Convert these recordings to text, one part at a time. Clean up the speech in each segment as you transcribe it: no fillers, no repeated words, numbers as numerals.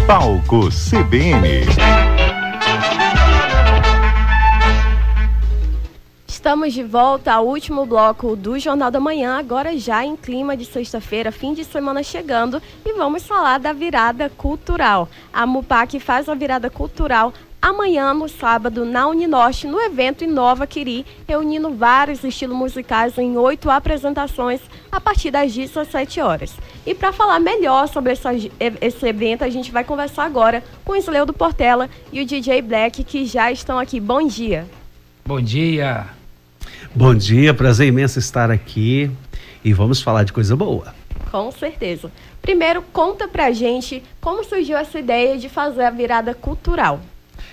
Palco CBN. Estamos de volta ao último bloco do Jornal da Manhã, agora já em clima de sexta-feira, fim de semana chegando, e vamos falar da virada cultural. A MUPAC faz a virada cultural amanhã, no sábado, na Uninorte, no evento Inova Quiri, reunindo vários estilos musicais em 8 apresentações a partir das 17 horas. E para falar melhor sobre esse evento, a gente vai conversar agora com o Isleudo Portela e o DJ Black, que já estão aqui. Bom dia. Bom dia. Bom dia, prazer imenso estar aqui e vamos falar de coisa boa. Com certeza. Primeiro, conta pra gente como surgiu essa ideia de fazer a virada cultural.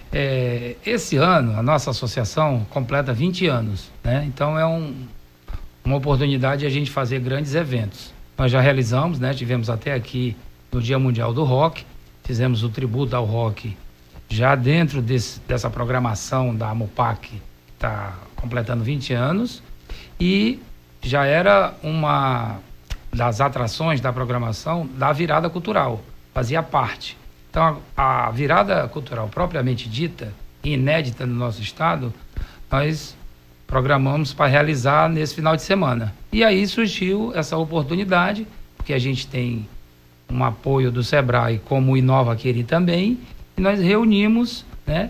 Esse ano, a nossa associação completa 20 anos, né? Então é uma oportunidade de a gente fazer grandes eventos. Nós já realizamos, né? Tivemos até aqui no Dia Mundial do Rock, fizemos o tributo ao rock já dentro dessa programação da MUPAC, que está completando 20 anos, e já era uma das atrações da programação da virada cultural, fazia parte. Então, a virada cultural propriamente dita, inédita no nosso estado, nós programamos para realizar nesse final de semana. E aí surgiu essa oportunidade, porque a gente tem um apoio do Sebrae, como o Inova Quiri também, e nós reunimos, né,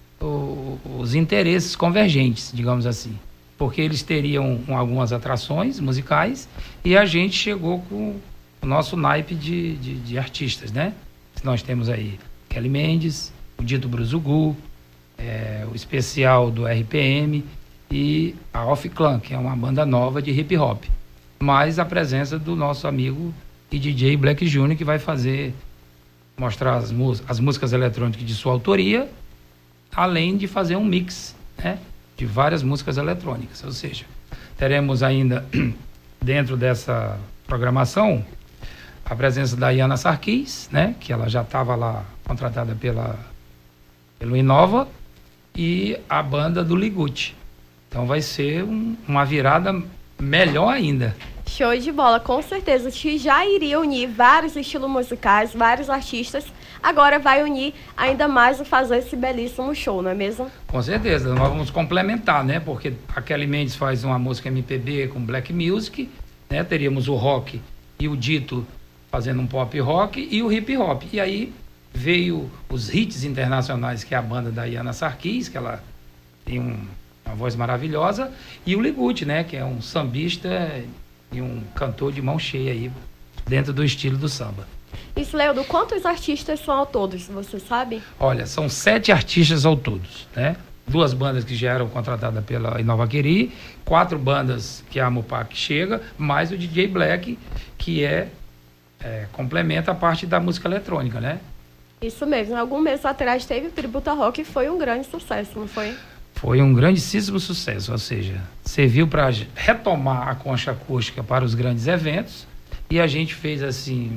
os interesses convergentes, digamos assim, porque eles teriam algumas atrações musicais e a gente chegou com o nosso naipe de artistas, né? Nós temos aí Kelly Mendes, o Dito Bruzugu, o especial do RPM e a Off Clan, que é uma banda nova de hip hop, mais a presença do nosso amigo e DJ Black Jr., que vai mostrar as músicas eletrônicas de sua autoria, além de fazer um mix, né, de várias músicas eletrônicas. Ou seja, teremos ainda dentro dessa programação a presença da Iana Sarkis, né, que ela já estava lá contratada pelo Inova, e a banda do Ligute. Então vai ser uma virada melhor ainda. Show de bola, com certeza, que já iria unir vários estilos musicais, vários artistas, agora vai unir ainda mais e fazer esse belíssimo show, não é mesmo? Com certeza, nós vamos complementar, né? Porque a Kelly Mendes faz uma música MPB com black music, né? Teríamos o rock e o Dito fazendo um pop rock e o hip hop. E aí veio os hits internacionais, que é a banda da Iana Sarkis, que ela tem uma voz maravilhosa, e o Ligute, né? Que é um sambista e um cantor de mão cheia aí dentro do estilo do samba. Isso, Leudo, quantos artistas são ao todo, você sabe? Olha, são 7 artistas ao todo, né? 2 bandas que já eram contratadas pela Inova Quiri, 4 bandas que a MUPAC chega, mais o DJ Black, que complementa a parte da música eletrônica, né? Isso mesmo, algum mês atrás teve o Tributo Rock e foi um grande sucesso, não foi? Foi um grandíssimo sucesso, ou seja, serviu para retomar a concha acústica para os grandes eventos, e a gente fez assim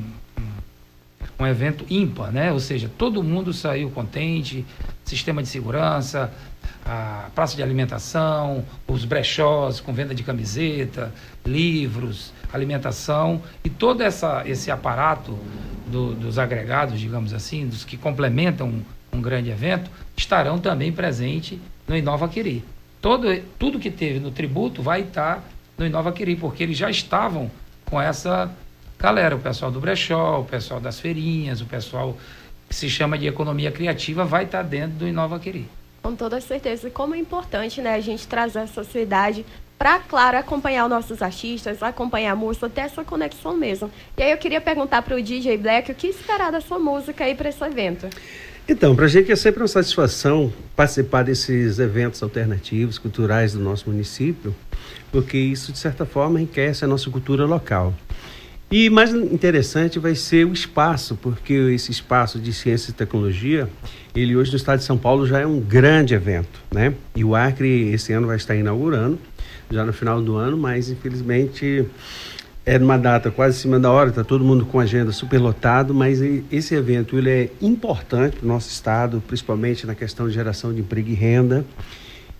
um evento ímpar, né? Ou seja, todo mundo saiu contente, sistema de segurança, a praça de alimentação, os brechós com venda de camiseta, livros, alimentação, e todo esse aparato dos agregados, digamos assim, dos que complementam um grande evento, estarão também presentes no Inova Quiri. Tudo que teve no tributo vai estar no Inova Quiri, porque eles já estavam com essa galera, o pessoal do brechó, o pessoal das feirinhas, o pessoal que se chama de economia criativa vai estar dentro do Inova Quiri. Com toda certeza. E como é importante, né, a gente trazer a sociedade para, claro, acompanhar os nossos artistas, acompanhar a música, ter essa conexão mesmo. E aí eu queria perguntar para o DJ Black o que esperar da sua música aí para esse evento. Então, para a gente é sempre uma satisfação participar desses eventos alternativos, culturais do nosso município, porque isso, de certa forma, enriquece a nossa cultura local. E mais interessante vai ser o espaço, porque esse espaço de ciência e tecnologia, ele hoje no estado de São Paulo já é um grande evento, né? E o Acre esse ano vai estar inaugurando, já no final do ano, mas infelizmente é numa data quase em cima da hora, está todo mundo com a agenda super lotado, mas esse evento ele é importante para o nosso estado, principalmente na questão de geração de emprego e renda.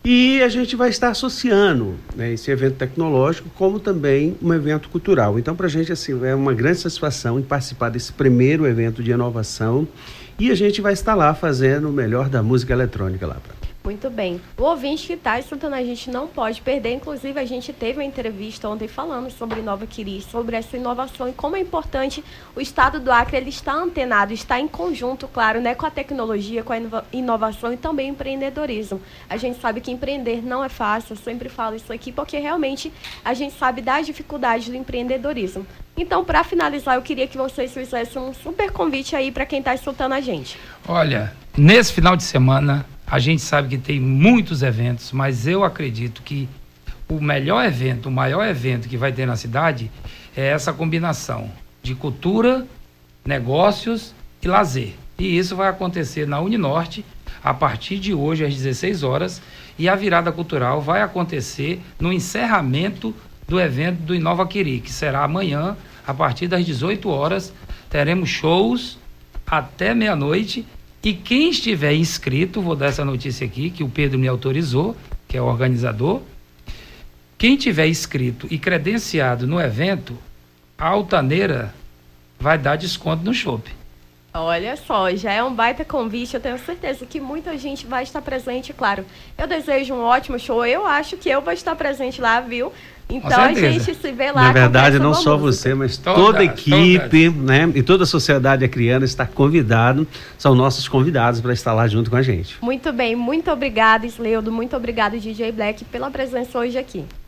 E a gente vai estar associando, né, esse evento tecnológico como também um evento cultural. Então, para a gente assim, é uma grande satisfação em participar desse primeiro evento de inovação e a gente vai estar lá fazendo o melhor da música eletrônica lá. Muito bem. O ouvinte que está escutando a gente não pode perder. Inclusive, a gente teve uma entrevista ontem falando sobre Nova Quiri, sobre essa inovação e como é importante o Estado do Acre ele está antenado, está em conjunto, claro, né, com a tecnologia, com a inovação e também o empreendedorismo. A gente sabe que empreender não é fácil, eu sempre falo isso aqui, porque realmente a gente sabe das dificuldades do empreendedorismo. Então, para finalizar, eu queria que vocês fizessem um super convite aí para quem está escutando a gente. Olha, nesse final de semana, a gente sabe que tem muitos eventos, mas eu acredito que o melhor evento, o maior evento que vai ter na cidade é essa combinação de cultura, negócios e lazer. E isso vai acontecer na Uninorte a partir de hoje às 16 horas e a virada cultural vai acontecer no encerramento do evento do Nova Quiri, que será amanhã a partir das 18 horas. Teremos shows até meia-noite. E quem estiver inscrito, vou dar essa notícia aqui, que o Pedro me autorizou, que é o organizador. Quem tiver inscrito e credenciado no evento, a Altaneira vai dar desconto no chopp. Olha só, já é um baita convite, eu tenho certeza que muita gente vai estar presente, claro. Eu desejo um ótimo show, eu acho que eu vou estar presente lá, viu? Então a gente se vê lá. Na verdade, não só você, mas toda a equipe, né? E toda a sociedade acriana está convidado, são nossos convidados para estar lá junto com a gente. Muito bem, muito obrigada, Isleudo, muito obrigada, DJ Black, pela presença hoje aqui.